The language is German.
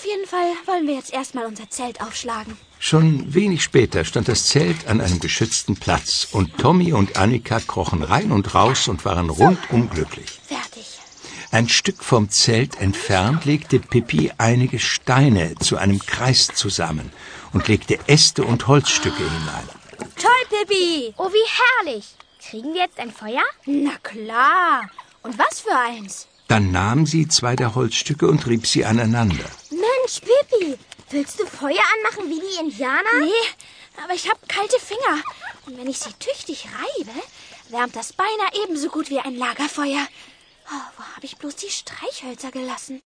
Auf jeden Fall wollen wir jetzt erstmal unser Zelt aufschlagen. Schon wenig später stand das Zelt an einem geschützten Platz und Tommy und Annika krochen rein und raus und waren rundum glücklich. Fertig. Ein Stück vom Zelt entfernt legte Pippi einige Steine zu einem Kreis zusammen und legte Äste und Holzstücke hinein. Toll, Pippi! Oh, wie herrlich. Kriegen wir jetzt ein Feuer? Na klar. Und was für eins? Dann nahm sie 2 der Holzstücke und rieb sie aneinander. Mensch, Pippi, willst du Feuer anmachen wie die Indianer? Nee, aber ich habe kalte Finger. Und wenn ich sie tüchtig reibe, wärmt das beinahe ebenso gut wie ein Lagerfeuer. Oh, wo habe ich bloß die Streichhölzer gelassen?